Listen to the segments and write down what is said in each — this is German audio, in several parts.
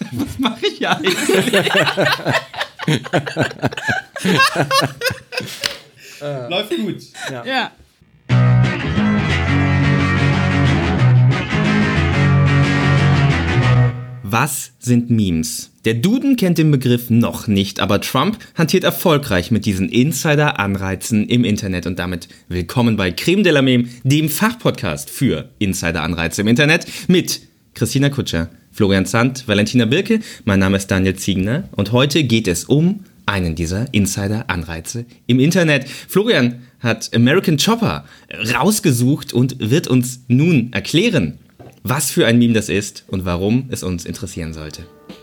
Was mache ich ja eigentlich? Läuft gut. Ja. Was sind Memes? Der Duden kennt den Begriff noch nicht, aber Trump hantiert erfolgreich mit diesen Insider-Anreizen im Internet und damit willkommen bei Creme de la Meme, dem Fachpodcast für Insider-Anreize im Internet mit Christina Kutscher, Florian Zandt, Valentina Birke, mein Name ist Daniel Ziegner und heute geht es um einen dieser Insider-Anreize im Internet. Florian hat American Chopper rausgesucht und wird uns nun erklären, was für ein Meme das ist und warum es uns interessieren sollte.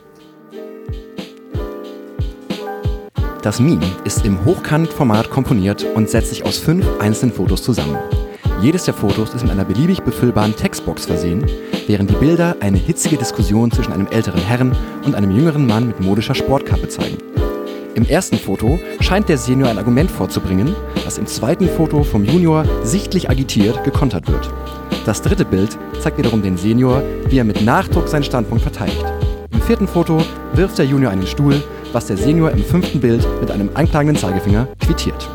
Das Meme ist im Hochkantformat komponiert und setzt sich aus 5 einzelnen Fotos zusammen. Jedes der Fotos ist mit einer beliebig befüllbaren Textbox versehen, während die Bilder eine hitzige Diskussion zwischen einem älteren Herrn und einem jüngeren Mann mit modischer Sportkappe zeigen. Im ersten Foto scheint der Senior ein Argument vorzubringen, das im zweiten Foto vom Junior sichtlich agitiert gekontert wird. Das dritte Bild zeigt wiederum den Senior, wie er mit Nachdruck seinen Standpunkt verteidigt. Im vierten Foto wirft der Junior einen Stuhl, was der Senior im fünften Bild mit einem anklagenden Zeigefinger quittiert.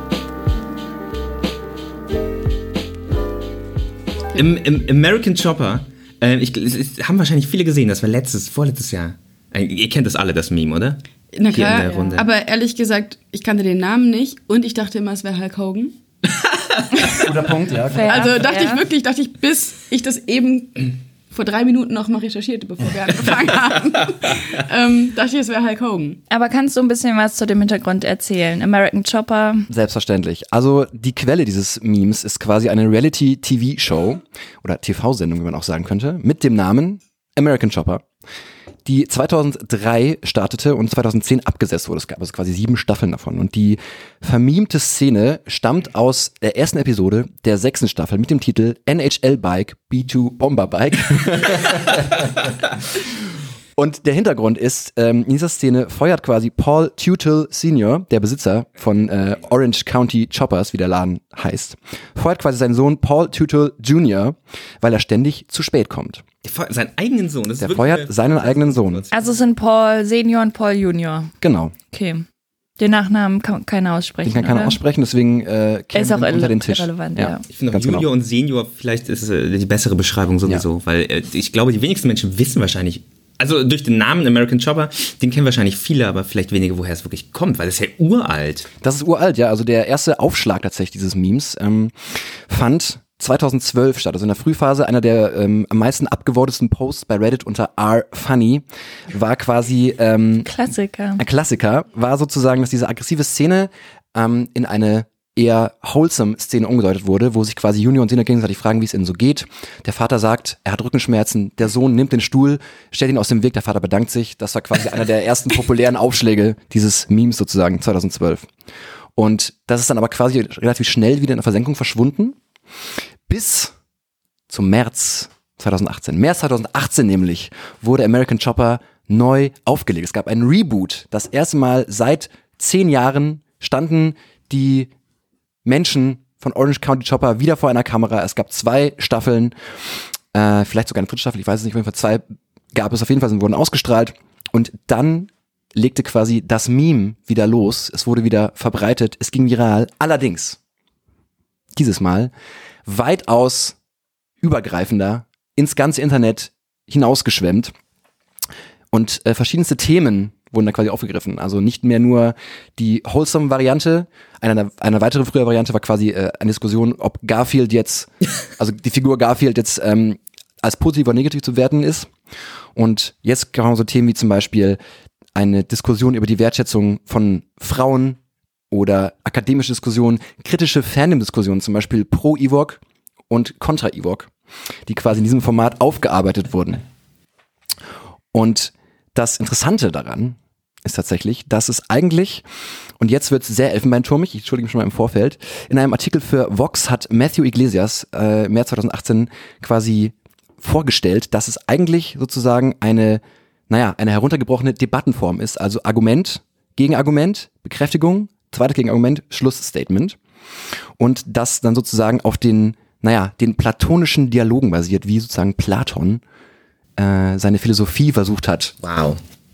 Im American Chopper, haben wahrscheinlich viele gesehen, das war vorletztes Jahr. Ihr kennt das alle, das Meme, oder? Na klar, Hier in der Runde. Aber ehrlich gesagt, ich kannte den Namen nicht und ich dachte immer, es wäre Hulk Hogan. Guter Punkt, ja. Also dachte ich, bis ich das eben vor 3 Minuten noch mal recherchierte, bevor wir angefangen haben, dachte ich, es wäre Hulk Hogan. Aber kannst du ein bisschen was zu dem Hintergrund erzählen? American Chopper? Selbstverständlich. Also die Quelle dieses Memes ist quasi eine Reality-TV-Show oder TV-Sendung, wie man auch sagen könnte, mit dem Namen American Chopper, die 2003 startete und 2010 abgesetzt wurde. Es gab also quasi 7 Staffeln davon. Und die vermemte Szene stammt aus der ersten Episode der 6. Staffel mit dem Titel NHL Bike B2 Bomber Bike. Und der Hintergrund ist, in dieser Szene feuert quasi Paul Teutul Sr., der Besitzer von Orange County Choppers, wie der Laden heißt, feuert quasi seinen Sohn Paul Teutul Jr., weil er ständig zu spät kommt. Der feuert seinen eigenen Sohn. Der feuert seinen eigenen Sohn. Also es sind Paul Senior und Paul Junior. Genau. Okay. Den Nachnamen kann keiner aussprechen. Den kann keiner aussprechen, deswegen ist auch unter den Tisch. Irrelevant, ja. Ich finde auch Ganz Junior genau. und Senior, vielleicht ist es die bessere Beschreibung sowieso, weil ich glaube, die wenigsten Menschen wissen wahrscheinlich, also durch den Namen American Chopper, den kennen wahrscheinlich viele, aber vielleicht wenige, woher es wirklich kommt, weil das ist ja uralt. Das ist uralt, ja. Also der erste Aufschlag tatsächlich dieses Memes fand 2012 statt. Also in der Frühphase einer der am meisten abgewordesten Posts bei Reddit unter R-Funny war quasi Klassiker. ein Klassiker, war sozusagen, dass diese aggressive Szene in eine eher wholesome Szene umgedeutet wurde, wo sich quasi Junior und Senior gegenseitig fragen, wie es ihnen so geht. Der Vater sagt, er hat Rückenschmerzen, der Sohn nimmt den Stuhl, stellt ihn aus dem Weg, der Vater bedankt sich. Das war quasi einer der ersten populären Aufschläge dieses Memes sozusagen 2012. Und das ist dann aber quasi relativ schnell wieder in der Versenkung verschwunden, bis zum März 2018. März 2018 nämlich wurde American Chopper neu aufgelegt. Es gab einen Reboot. Das erste Mal seit 10 Jahren standen die Menschen von Orange County Chopper wieder vor einer Kamera. Es gab 2 Staffeln, vielleicht sogar eine 3. Staffel, ich weiß es nicht, auf jeden Fall 2 gab es auf jeden Fall, wurden ausgestrahlt. Und dann legte quasi das Meme wieder los. Es wurde wieder verbreitet, es ging viral. Allerdings, dieses Mal, weitaus übergreifender, ins ganze Internet hinausgeschwemmt. Und verschiedenste Themen wurden da quasi aufgegriffen. Also nicht mehr nur die wholesome-Variante. Eine weitere frühe Variante war quasi eine Diskussion, ob Garfield jetzt, also die Figur Garfield jetzt als positiv oder negativ zu werten ist. Und jetzt kamen so Themen wie zum Beispiel eine Diskussion über die Wertschätzung von Frauen oder akademische Diskussionen, kritische Fandom-Diskussionen, zum Beispiel pro Ewok und kontra Ewok, die quasi in diesem Format aufgearbeitet wurden. Und das Interessante daran ist tatsächlich, dass es eigentlich, und jetzt wird es sehr elfenbeinturmig, ich entschuldige mich schon mal im Vorfeld, in einem Artikel für Vox hat Matthew Iglesias März 2018 quasi vorgestellt, dass es eigentlich sozusagen eine heruntergebrochene Debattenform ist, also Argument, Gegenargument, Bekräftigung, zweites Gegenargument, Schlussstatement, und das dann sozusagen auf den platonischen Dialogen basiert, wie sozusagen Platon seine Philosophie versucht hat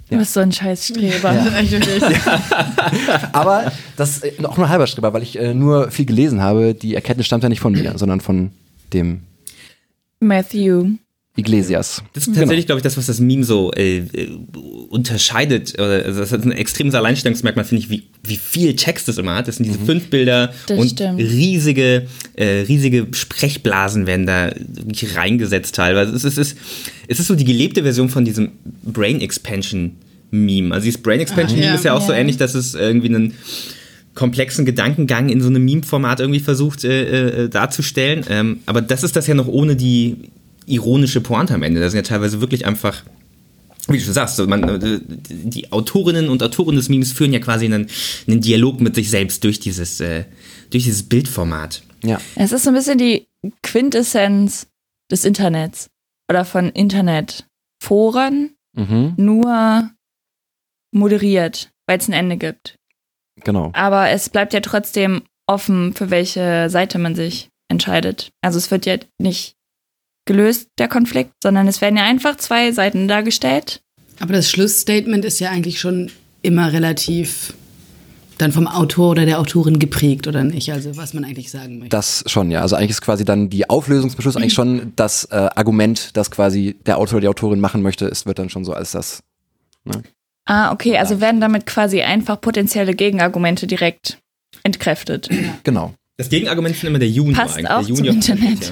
Du bist so ein Scheißstreber. Das ist echt wirklich. Aber das ist auch nur ein halber Streber, weil ich nur viel gelesen habe. Die Erkenntnis stammt ja nicht von mir, sondern von dem Matthew. Iglesias. Das ist tatsächlich, glaube ich, das, was das Meme so unterscheidet. Also das ist ein extremes Alleinstellungsmerkmal, finde ich, wie viel Text es immer hat. Das sind diese 5 Bilder Das und stimmt. riesige Sprechblasen werden da wirklich reingesetzt teilweise. Es ist so die gelebte Version von diesem Brain Expansion Meme. Also dieses Brain Expansion Meme ist ja auch so ähnlich, dass es irgendwie einen komplexen Gedankengang in so einem Meme-Format irgendwie versucht darzustellen. Aber das ist das ja noch ohne die ironische Pointe am Ende. Das sind ja teilweise wirklich einfach, wie du schon sagst, die Autorinnen und Autoren des Memes führen ja quasi einen Dialog mit sich selbst durch dieses Bildformat. Ja. Es ist so ein bisschen die Quintessenz des Internets oder von Internetforen, nur moderiert, weil es ein Ende gibt. Genau. Aber es bleibt ja trotzdem offen, für welche Seite man sich entscheidet. Also es wird ja nicht gelöst, der Konflikt, sondern es werden ja einfach 2 Seiten dargestellt. Aber das Schlussstatement ist ja eigentlich schon immer relativ dann vom Autor oder der Autorin geprägt, oder nicht? Also was man eigentlich sagen möchte. Das schon, ja. Also eigentlich ist quasi dann die Auflösungsbeschluss eigentlich schon das Argument, das quasi der Autor oder die Autorin machen möchte. Es wird dann schon so als das. Ne? Ah, okay, also werden damit quasi einfach potenzielle Gegenargumente direkt entkräftet. Genau. Das Gegenargument ist immer der Junior Passt eigentlich. auch Der Junior zum Internet.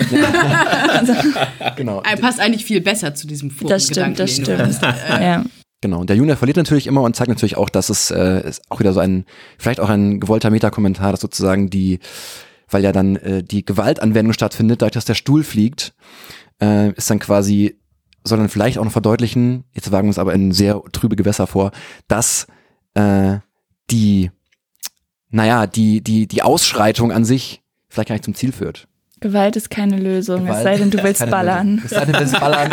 Genau. Er passt eigentlich viel besser zu diesem Das stimmt, das stimmt. Ja. Genau. Und der Junior verliert natürlich immer und zeigt natürlich auch, dass es ist auch wieder so vielleicht auch ein gewollter Meta-Kommentar, dass sozusagen weil ja dann die Gewaltanwendung stattfindet, dadurch, dass der Stuhl fliegt, ist dann quasi, soll dann vielleicht auch noch verdeutlichen, jetzt wagen wir uns aber in sehr trübe Gewässer vor, dass die Ausschreitung an sich vielleicht gar nicht zum Ziel führt. Gewalt ist keine Lösung, Gewalt es sei denn, du willst keine ballern. Lösung. Es sei denn, du willst ballern.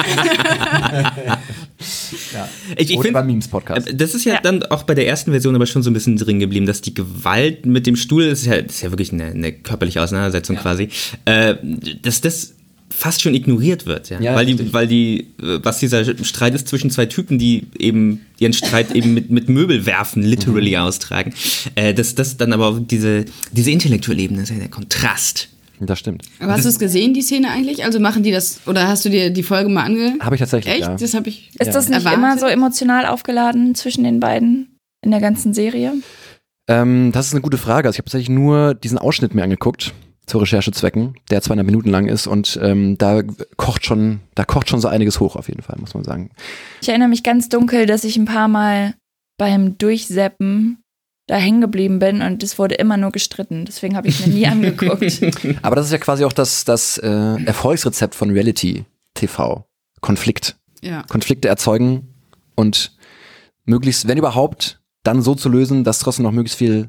Ja. Ich Oder finde, beim Memes-Podcast. das ist ja dann auch bei der ersten Version aber schon so ein bisschen drin geblieben, dass die Gewalt mit dem Stuhl, das ist ja wirklich eine körperliche Auseinandersetzung quasi, dass das fast schon ignoriert wird, ja. Ja, Was dieser Streit ist zwischen 2 Typen, die eben ihren Streit eben mit Möbelwerfen literally austragen, dass das dann aber diese intellektuelle Ebene ist ja der Kontrast. Das stimmt. Aber hast du es gesehen, die Szene eigentlich? Also machen die das, oder hast du dir die Folge mal Habe ich tatsächlich, Echt? ja. Das habe ich Ist das nicht erwartet. immer so emotional aufgeladen zwischen den beiden in der ganzen Serie? Das ist eine gute Frage. Also ich habe tatsächlich nur diesen Ausschnitt mir angeguckt, zu Recherchezwecken, der 200 Minuten lang ist und da kocht schon so einiges hoch auf jeden Fall, muss man sagen. Ich erinnere mich ganz dunkel, dass ich ein paar Mal beim Durchseppen da hängen geblieben bin und es wurde immer nur gestritten. Deswegen habe ich mir nie angeguckt. Aber das ist ja quasi auch das Erfolgsrezept von Reality TV. Konflikt. Ja. Konflikte erzeugen und möglichst, wenn überhaupt, dann so zu lösen, dass trotzdem noch möglichst viel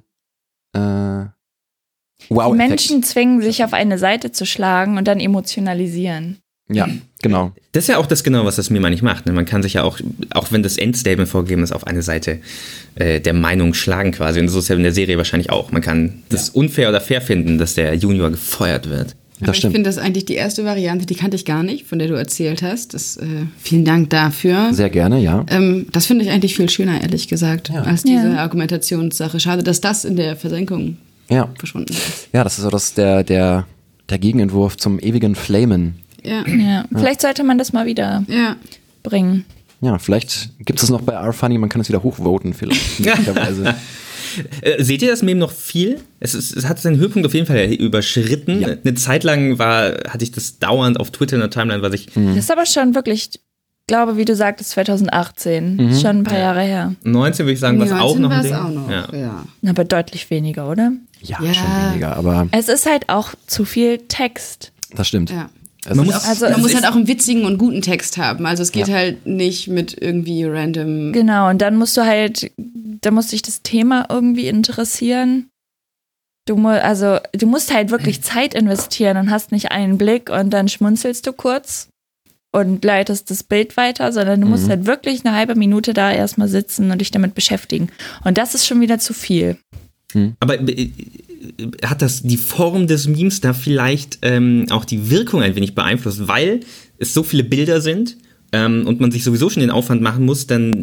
Die Menschen zwingen sich auf eine Seite zu schlagen und dann emotionalisieren. Ja, genau. Das ist ja auch das genau, was das Meme eigentlich macht. Ne? Man kann sich ja auch wenn das Endstatement vorgegeben ist, auf eine Seite der Meinung schlagen quasi. Und so ist ja in der Serie wahrscheinlich auch. Man kann das unfair oder fair finden, dass der Junior gefeuert wird. Aber Das ich stimmt. finde das eigentlich die erste Variante, die kannte ich gar nicht, von der du erzählt hast. Vielen Dank dafür. Sehr gerne, ja. Das finde ich eigentlich viel schöner, ehrlich gesagt, Ja. als diese Ja. Argumentationssache. Schade, dass das in der Versenkung Ja. verschwunden ist. Ja, das ist so der Gegenentwurf zum ewigen Flamen. Ja. Ja, vielleicht sollte man das mal wieder Ja. bringen. Ja, vielleicht gibt es noch bei R-Funny, man kann es wieder hochvoten vielleicht. möglicherweise. Seht ihr das Meme noch viel? Es hat seinen Höhepunkt auf jeden Fall überschritten. Ja. Eine Zeit lang hatte ich das dauernd auf Twitter in der Timeline, was ich Das ist aber schon wirklich, glaube, wie du sagtest, 2018. Ist schon ein paar Jahre her. 19 würde ich sagen, war es auch noch ein war's Ding. auch noch. Ja. Ja. Aber deutlich weniger, oder? Ja, Ja. schon weniger, aber Es ist halt auch zu viel Text. das stimmt. Ja. Es Man ist- muss- Also Man es muss ist- halt auch einen witzigen und guten Text haben. Also es geht halt nicht mit irgendwie random. Genau, und dann musst dich das Thema irgendwie interessieren. Du musst halt wirklich Zeit investieren und hast nicht einen Blick und dann schmunzelst du kurz und leitest das Bild weiter, sondern du musst halt wirklich eine halbe Minute da erstmal sitzen und dich damit beschäftigen. Und das ist schon wieder zu viel. Aber hat die Form des Memes da vielleicht auch die Wirkung ein wenig beeinflusst, weil es so viele Bilder sind und man sich sowieso schon den Aufwand machen muss, dann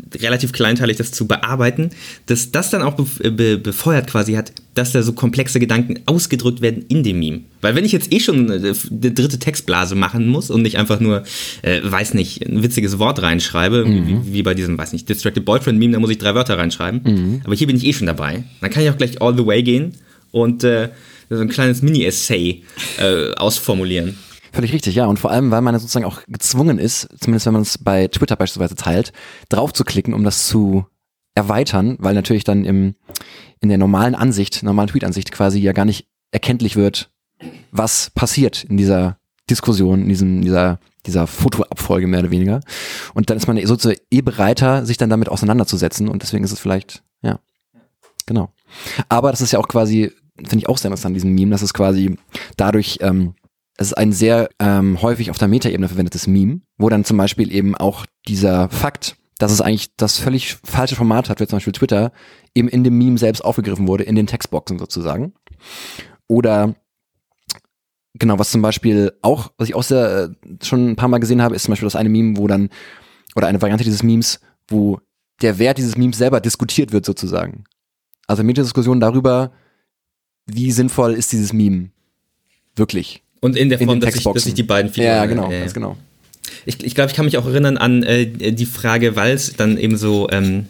relativ kleinteilig das zu bearbeiten, dass das dann auch befeuert quasi hat, dass da so komplexe Gedanken ausgedrückt werden in dem Meme. Weil wenn ich jetzt schon eine dritte Textblase machen muss und nicht einfach nur, weiß nicht, ein witziges Wort reinschreibe, wie bei diesem, weiß nicht, Distracted Boyfriend Meme, da muss ich 3 Wörter reinschreiben. Aber hier bin ich schon dabei. Dann kann ich auch gleich all the way gehen und so ein kleines Mini-Essay ausformulieren. Völlig richtig, ja. Und vor allem, weil man sozusagen auch gezwungen ist, zumindest wenn man es bei Twitter beispielsweise teilt, drauf zu klicken, um das zu erweitern, weil natürlich dann in der normalen Tweet-Ansicht quasi ja gar nicht erkenntlich wird, was passiert in dieser Diskussion, in dieser Fotoabfolge mehr oder weniger. Und dann ist man sozusagen bereiter, sich dann damit auseinanderzusetzen und deswegen ist es vielleicht, ja, genau. Aber das ist ja auch quasi, finde ich auch sehr interessant, diesen Meme, dass es quasi dadurch, es ist ein sehr häufig auf der Metaebene verwendetes Meme, wo dann zum Beispiel eben auch dieser Fakt, dass es eigentlich das völlig falsche Format hat, wie zum Beispiel Twitter, eben in dem Meme selbst aufgegriffen wurde, in den Textboxen sozusagen. Oder genau, was zum Beispiel auch, was ich auch schon ein paar Mal gesehen habe, ist zum Beispiel das eine Meme, wo dann, oder eine Variante dieses Memes, wo der Wert dieses Memes selber diskutiert wird sozusagen. Also Metadiskussion darüber, wie sinnvoll ist dieses Meme wirklich. Und in der Form, dass sich die beiden Figuren... Ja, genau, ganz genau. Ich glaube, ich kann mich auch erinnern an die Frage, weil es dann eben so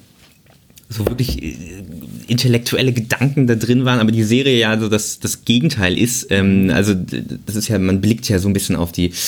wirklich intellektuelle Gedanken da drin waren, aber die Serie ja so das Gegenteil ist. Also das ist ja, man blickt ja so ein bisschen auf die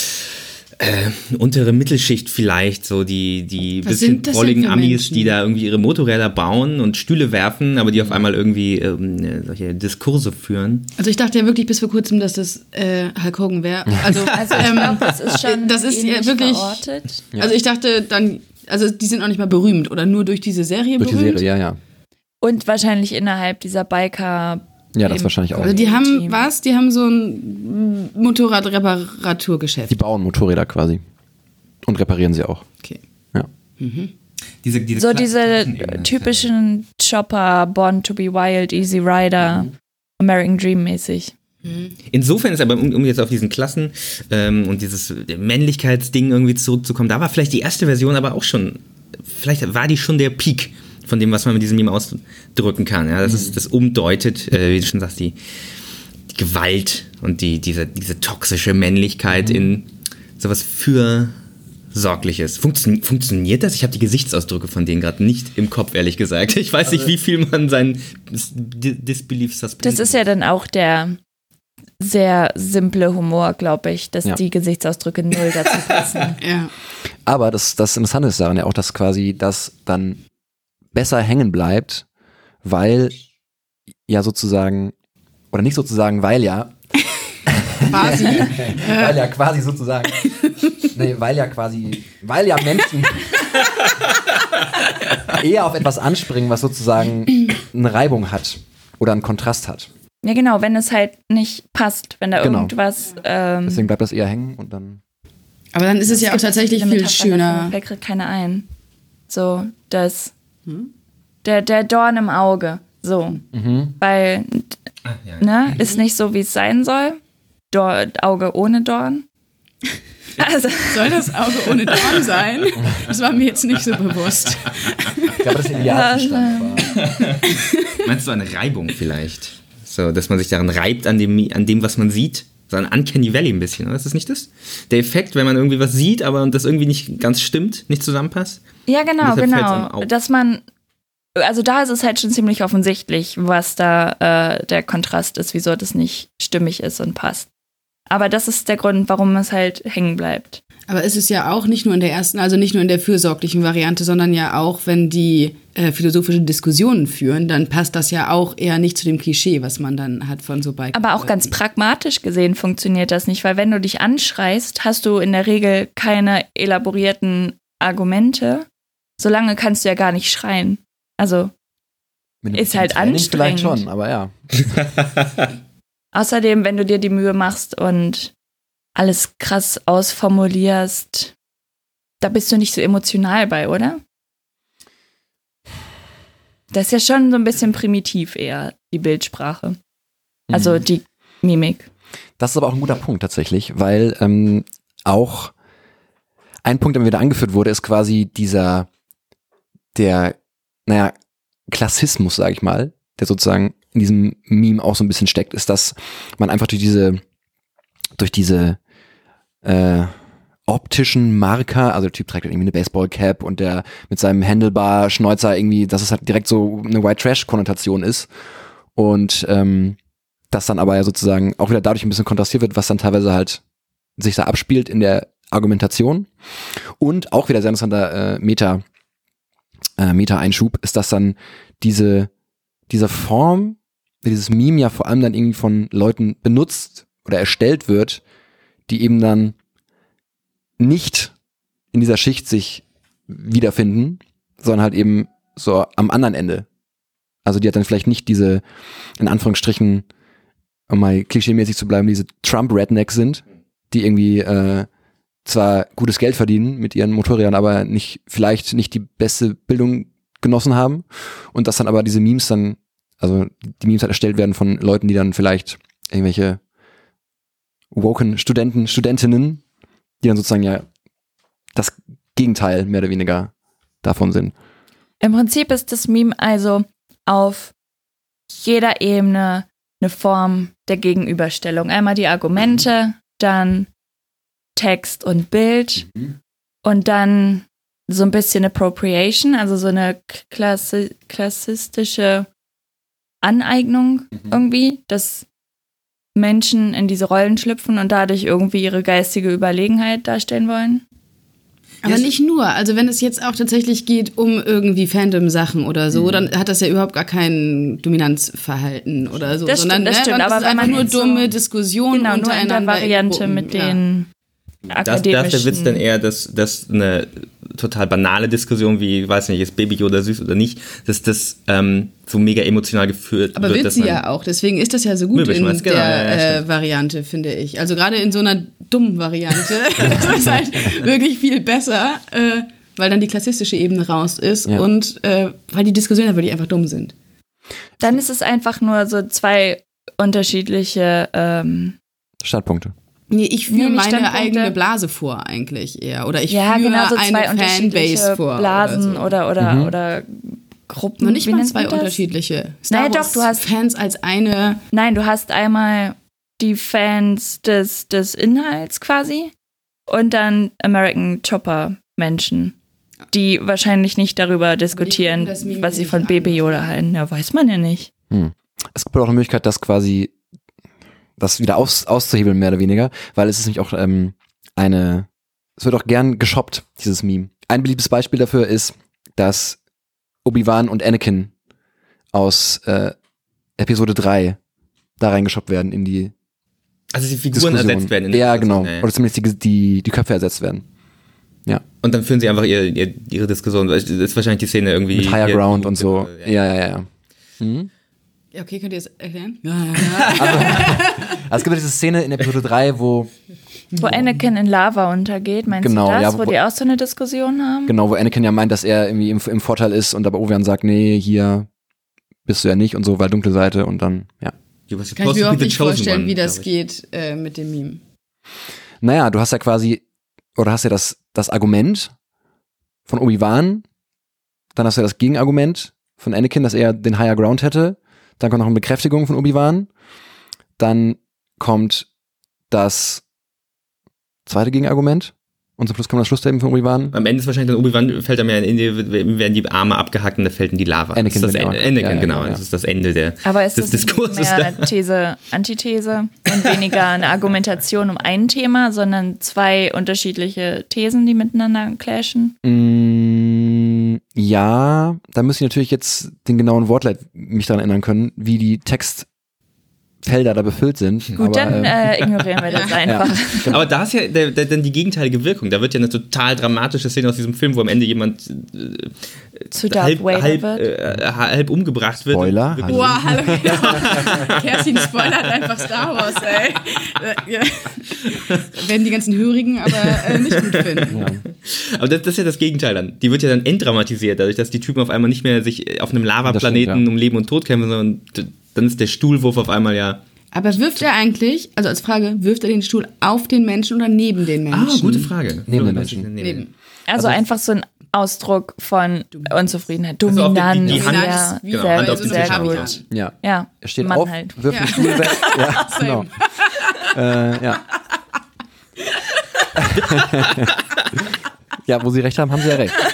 untere Mittelschicht vielleicht, so die bisschen prolligen Amis, die da irgendwie ihre Motorräder bauen und Stühle werfen, aber die auf einmal irgendwie solche Diskurse führen. Also ich dachte ja wirklich bis vor kurzem, dass das Hulk Hogan wäre. Also ich glaube, das ist schon das ist ja wirklich verortet. Also ich dachte dann, also die sind auch nicht mal berühmt oder nur durch diese Serie berühmt. Durch die Serie, ja. Und wahrscheinlich innerhalb dieser Biker. Ja, das wahrscheinlich auch. Also die haben was? Die haben so ein Motorradreparaturgeschäft. Die bauen Motorräder quasi. Und reparieren sie auch. Okay. Ja. Diese typischen Chopper, Born to be Wild, Easy Rider, American Dream mäßig. Insofern ist aber, um jetzt auf diesen Klassen und dieses Männlichkeitsding irgendwie zurückzukommen, da war vielleicht die erste Version aber auch schon, vielleicht war die schon der Peak von dem, was man mit diesem Meme ausdrücken kann. Ja? Das umdeutet, wie du schon sagst, die Gewalt und diese toxische Männlichkeit in sowas Fürsorgliches. Funktioniert das? Ich habe die Gesichtsausdrücke von denen gerade nicht im Kopf, ehrlich gesagt. Ich weiß nicht, wie viel man seinen Disbelief suspenden. Das ist ja dann auch der sehr simple Humor, glaube ich, dass die Gesichtsausdrücke null dazu passen. Ja. Aber das Interessante ist daran ja auch, dass quasi das dann besser hängen bleibt, weil ja sozusagen, oder nicht sozusagen, weil ja quasi. weil ja quasi sozusagen, nee, weil ja Menschen eher auf etwas anspringen, was sozusagen eine Reibung hat oder einen Kontrast hat. Ja genau, wenn es halt nicht passt, wenn da irgendwas... Deswegen bleibt das eher hängen und dann... Aber dann ist es ja auch tatsächlich viel schöner. Wer kriegt keine ein? So, das... Der Dorn im Auge, so. Weil, ist nicht so, wie es sein soll. Auge ohne Dorn. Also, soll das Auge ohne Dorn sein? Das war mir jetzt nicht so bewusst. Ich glaube, das Idealzustand war. Meinst du eine Reibung vielleicht? So, dass man sich daran reibt an dem, was man sieht? So ein Uncanny Valley ein bisschen, oder? Ist das nicht das? Der Effekt, wenn man irgendwie was sieht, aber das irgendwie nicht ganz stimmt, nicht zusammenpasst? Ja, genau. Dass man, also da ist es halt schon ziemlich offensichtlich, was da der Kontrast ist, wieso das nicht stimmig ist und passt. Aber das ist der Grund, warum es halt hängen bleibt. Aber es ist ja auch nicht nur in der ersten, also nicht nur in der fürsorglichen Variante, sondern ja auch, wenn die philosophische Diskussionen führen, dann passt das ja auch eher nicht zu dem Klischee, was man dann hat von so Biker. Aber auch ganz pragmatisch gesehen funktioniert das nicht, weil wenn du dich anschreist, hast du in der Regel keine elaborierten Argumente. Solange kannst du ja gar nicht schreien. Also ist halt anstrengend. Vielleicht schon, aber ja. Außerdem, wenn du dir die Mühe machst und alles krass ausformulierst, da bist du nicht so emotional bei, oder? Das ist ja schon so ein bisschen primitiv eher, die Bildsprache. Also die Mimik. Das ist aber auch ein guter Punkt tatsächlich, weil auch ein Punkt, der wieder angeführt wurde, ist quasi dieser Klassismus, sage ich mal, der sozusagen in diesem Meme auch so ein bisschen steckt, ist, dass man einfach durch diese optischen Marker, also der Typ trägt irgendwie eine Baseballcap und der mit seinem Handlebar-Schnäuzer irgendwie, dass es halt direkt so eine White-Trash-Konnotation ist und das dann aber ja sozusagen auch wieder dadurch ein bisschen kontrastiert wird, was dann teilweise halt sich da abspielt in der Argumentation. Und auch wieder sehr interessanter Meta-Einschub ist, dass dann diese Form, dieses Meme ja vor allem dann irgendwie von Leuten benutzt oder erstellt wird, die eben dann nicht in dieser Schicht sich wiederfinden, sondern halt eben so am anderen Ende. Also die hat dann vielleicht nicht diese, in Anführungsstrichen, um mal klischeemäßig zu bleiben, diese Trump-Rednecks sind, die irgendwie zwar gutes Geld verdienen mit ihren Motorrädern, aber vielleicht nicht die beste Bildung genossen haben und dass dann aber diese Memes dann, also die Memes halt erstellt werden von Leuten, die dann vielleicht irgendwelche woken Studentinnen, die dann sozusagen ja das Gegenteil mehr oder weniger davon sind. Im Prinzip ist das Meme also auf jeder Ebene eine Form der Gegenüberstellung. Einmal die Argumente, dann Text und Bild und dann so ein bisschen Appropriation, also so eine klassistische Aneignung irgendwie, dass Menschen in diese Rollen schlüpfen und dadurch irgendwie ihre geistige Überlegenheit darstellen wollen. Aber nicht nur. Also wenn es jetzt auch tatsächlich geht um irgendwie Fandom-Sachen oder so, dann hat das ja überhaupt gar kein Dominanzverhalten oder so. Das sondern, stimmt, das aber ist wenn einfach man nur jetzt so, dumme Diskussionen genau, nur in untereinander. der Variante Gruppen, mit den akademischen. Da ist der Witz dann eher, dass eine total banale Diskussion wie, weiß nicht, ist Baby Yoda süß oder nicht, dass das so mega emotional geführt aber wird. wird dass sie man ja auch, deswegen ist das ja so gut in meinst, der Variante, finde ich. Also gerade in so einer dummen Variante ist das halt wirklich viel besser, weil dann die klassistische Ebene raus ist und weil die Diskussionen ja wirklich einfach dumm sind. Dann ist es einfach nur so zwei unterschiedliche Standpunkte. Nee, ich führe meine Standpunkte. eigene Blase vor eigentlich eher. Oder ich ja, führe genau, so eine zwei Fanbase unterschiedliche vor. Blasen oder Gruppen. Nur nicht Wie mal nennt zwei man das? unterschiedliche. Naja, Star Wars doch, du hast Fans als eine. Nein, du hast einmal die Fans des Inhalts quasi und dann American Chopper Menschen, die wahrscheinlich nicht darüber diskutieren, das Meme was sie nicht von an. Baby Yoda halten. Ja, weiß man ja nicht. Es gibt auch eine Möglichkeit, das wieder auszuhebeln, mehr oder weniger, weil es ist nämlich auch es wird auch gern geshoppt, dieses Meme. Ein beliebtes Beispiel dafür ist, dass Obi-Wan und Anakin aus Episode 3 da reingeshoppt werden in die also die Figuren Diskussion. ersetzt werden. Ja, genau. Ja. Oder zumindest die Köpfe ersetzt werden. Ja. Und dann führen sie einfach ihre Diskussion. Das ist wahrscheinlich die Szene irgendwie. Mit Higher Ground und so. Ja. Ja, okay, könnt ihr das erklären? Also es gibt diese Szene in Episode 3, wo Anakin in Lava untergeht, meinst Genau, du das, ja, wo die auch so eine Diskussion haben? Genau, wo Anakin ja meint, dass er irgendwie im Vorteil ist und aber Obi-Wan sagt, nee, hier bist du ja nicht und so, weil dunkle Seite und dann, ja. Kann ich mir überhaupt nicht vorstellen, wie das geht mit dem Meme. Naja, du hast ja quasi, oder hast ja das Argument von Obi-Wan, dann hast du ja das Gegenargument von Anakin, dass er den Higher Ground hätte, dann kommt noch eine Bekräftigung von Obi-Wan, dann kommt das zweite Gegenargument und zum Schluss kommt das Schlussstatement von Obi-Wan. Am Ende ist wahrscheinlich dann Obi-Wan, fällt er mir werden die Arme abgehackt und da fällt in die Lava. Anakin, das ist das Anakin, genau. Ja. Das ist das Ende Aber ist des das Diskurses. mehr eine These, Antithese und weniger eine Argumentation um ein Thema, sondern zwei unterschiedliche Thesen, die miteinander clashen? Ja, da müsste ich natürlich jetzt den genauen Wortlaut mich daran erinnern können, wie die Textfelder da befüllt sind. Gut, aber, dann ignorieren wir das einfach. Ja. Aber da ist ja dann die gegenteilige Wirkung. Da wird ja eine total dramatische Szene aus diesem Film, wo am Ende jemand Zu Darth Vader wird. halb umgebracht wird. Spoiler. Wirklich- Boah, hallo. Kerstin spoilert einfach Star Wars, ey. Werden die ganzen Hörigen aber nicht gut finden. Ja. Aber das ist ja das Gegenteil dann. Die wird ja dann entdramatisiert, dadurch, dass die Typen auf einmal nicht mehr sich auf einem Lavaplaneten Das stimmt, ja. um Leben und Tod kämpfen, sondern dann ist der Stuhlwurf auf einmal ja. Aber wirft er eigentlich, also als Frage, wirft er den Stuhl auf den Menschen oder neben den Menschen? Gute Frage. Neben den Menschen. Neben. Also einfach so ein Ausdruck von Unzufriedenheit. Also auch Dominanz. die Hand, ja, genau, sehr, Hand auf den sehr Tisch gut. haben. Ja. Ja, Er steht Mann auf, halt. wirft den Stuhl weg. Ja, genau. Ja. Ja, wo sie recht haben, haben sie ja recht.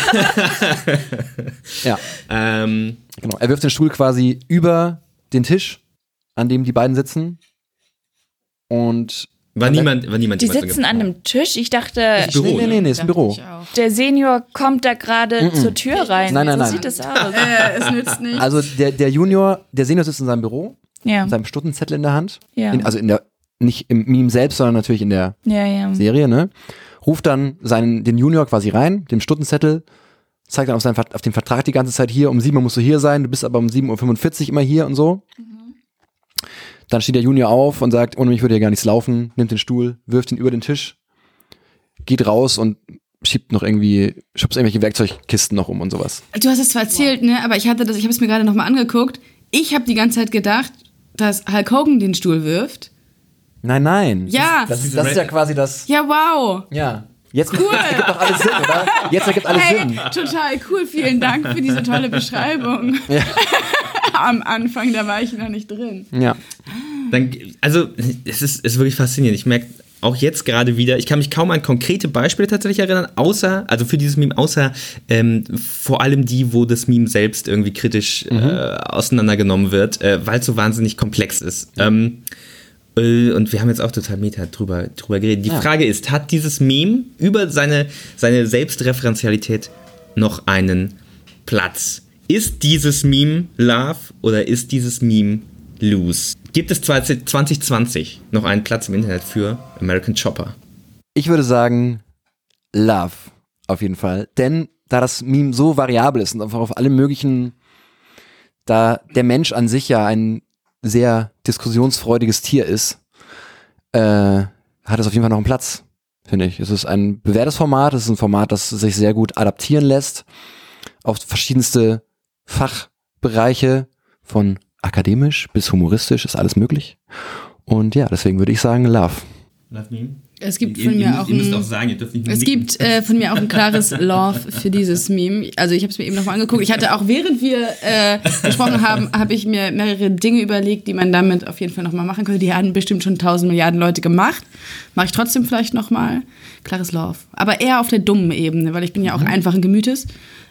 Ja. Genau. Er wirft den Stuhl quasi über den Tisch, an dem die beiden sitzen. Und War niemand Die sitzen an einem Tisch. Ich dachte, Büro, nee, ist ein Büro. Ich auch. der Senior kommt da gerade zur Tür rein. Nein, so nein. sieht es aus. Es nützt nicht. Also der Senior sitzt in seinem Büro, Ja, mit seinem Stundenzettel in der Hand. ja. Nicht im Meme selbst, sondern natürlich in der ja. Serie, ne? Ruft dann den Junior quasi rein, den Stundenzettel, zeigt dann auf den Vertrag die ganze Zeit hier, um 7 Uhr musst du hier sein, du bist aber um 7:45 Uhr immer hier und so. Dann steht der Junior auf und sagt, ohne mich würde ja gar nichts laufen, nimmt den Stuhl, wirft ihn über den Tisch, geht raus und schubst irgendwelche Werkzeugkisten noch um und sowas. Du hast es zwar erzählt, ne, aber ich habe es mir gerade nochmal angeguckt. Ich habe die ganze Zeit gedacht, dass Hulk Hogan den Stuhl wirft. Nein. Ja. Das ist ja quasi das. Ja, wow. Ja. Jetzt ergibt doch alles Sinn, oder? Jetzt ergibt alles Sinn. Total cool. Vielen Dank für diese tolle Beschreibung. Ja. Am Anfang, da war ich noch nicht drin. Ja. Also, es ist wirklich faszinierend. Ich merke auch jetzt gerade wieder, ich kann mich kaum an konkrete Beispiele tatsächlich erinnern, außer vor allem die, wo das Meme selbst irgendwie kritisch auseinandergenommen wird, weil es so wahnsinnig komplex ist. Und wir haben jetzt auch total meta drüber geredet. Die Frage ist, hat dieses Meme über seine Selbstreferenzialität noch einen Platz? Ist dieses Meme Love oder ist dieses Meme Lose? Gibt es 2020 noch einen Platz im Internet für American Chopper? Ich würde sagen, Love, auf jeden Fall. Denn da das Meme so variabel ist und einfach auf alle möglichen, da der Mensch an sich ja ein sehr diskussionsfreudiges Tier ist, hat es auf jeden Fall noch einen Platz, finde ich. Es ist ein bewährtes Format, es ist ein Format, das sich sehr gut adaptieren lässt auf verschiedenste Fachbereiche, von akademisch bis humoristisch ist alles möglich. Und ja, deswegen würde ich sagen Love. Love Meme? Es gibt von mir auch ihr müsst auch sagen, ihr dürft nicht nur Es nicken. gibt von mir auch ein klares Love für dieses Meme. Also ich habe es mir eben nochmal angeguckt. Ich hatte auch, während wir gesprochen haben, habe ich mir mehrere Dinge überlegt, die man damit auf jeden Fall nochmal machen könnte. Die haben bestimmt schon 1000 Milliarden Leute gemacht. Mache ich trotzdem vielleicht nochmal. Klares Love. Aber eher auf der dummen Ebene, weil ich bin ja auch einfachen Gemütes.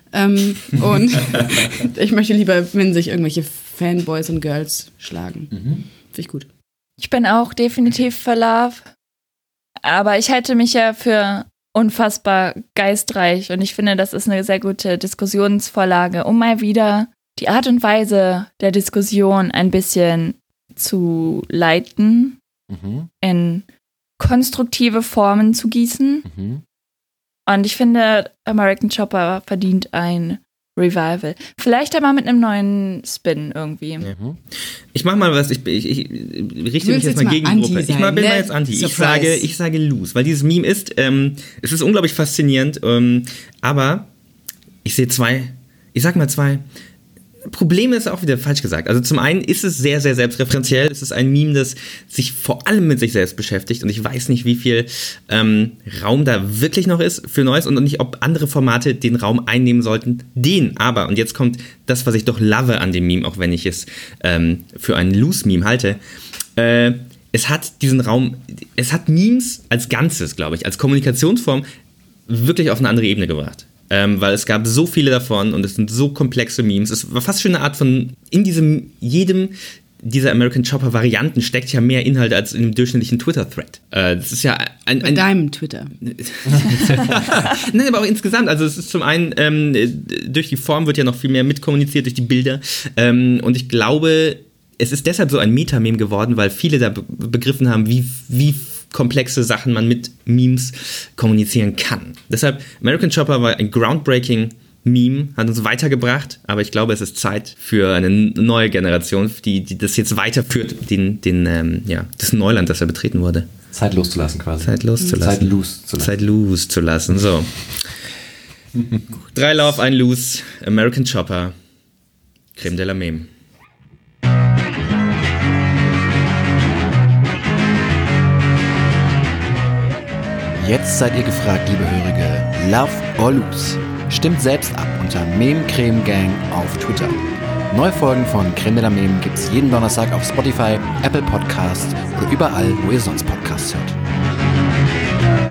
Und ich möchte lieber, wenn sich irgendwelche Fanboys und Girls schlagen. Finde ich gut. Ich bin auch definitiv für Love. Aber ich halte mich ja für unfassbar geistreich und ich finde, das ist eine sehr gute Diskussionsvorlage, um mal wieder die Art und Weise der Diskussion ein bisschen zu leiten, in konstruktive Formen zu gießen. Und ich finde, American Chopper verdient ein Revival. Vielleicht aber mit einem neuen Spin irgendwie. Ich mach mal was, ich richte mich jetzt mal gegen die Gruppe. Ich bin mal jetzt anti. Ich sage Lose, weil dieses Meme ist, es ist unglaublich faszinierend, aber ich sehe zwei Probleme, ist auch wieder falsch gesagt. Also zum einen ist es sehr, sehr selbstreferenziell. Es ist ein Meme, das sich vor allem mit sich selbst beschäftigt und ich weiß nicht, wie viel Raum da wirklich noch ist für Neues und nicht, ob andere Formate den Raum einnehmen sollten. Aber, und jetzt kommt das, was ich doch love an dem Meme, auch wenn ich es für ein Loose-Meme halte, es hat diesen Raum, es hat Memes als Ganzes, glaube ich, als Kommunikationsform wirklich auf eine andere Ebene gebracht. Weil es gab so viele davon und es sind so komplexe Memes. Es war fast schon eine Art von, jedem dieser American Chopper Varianten steckt ja mehr Inhalt als in einem durchschnittlichen Twitter-Thread. Das ist ja ein deinem Twitter. Nein, aber auch insgesamt. Also es ist zum einen, durch die Form wird ja noch viel mehr mitkommuniziert, durch die Bilder. Und ich glaube, es ist deshalb so ein Meta-Meme geworden, weil viele da begriffen haben, wie komplexe Sachen man mit Memes kommunizieren kann. Deshalb, American Chopper war ein groundbreaking Meme, hat uns weitergebracht, aber ich glaube, es ist Zeit für eine neue Generation, die das jetzt weiterführt, das Neuland, das er betreten wurde. Zeit loszulassen quasi. Zeit loszulassen, so. 3 Love, 1 Lose, American Chopper, Creme de la Meme. Jetzt seid ihr gefragt, liebe Hörige. Love or Lose? Stimmt selbst ab unter Meme Creme Gang auf Twitter. Neue Folgen von Creme de la Meme gibt's jeden Donnerstag auf Spotify, Apple Podcasts oder überall, wo ihr sonst Podcasts hört.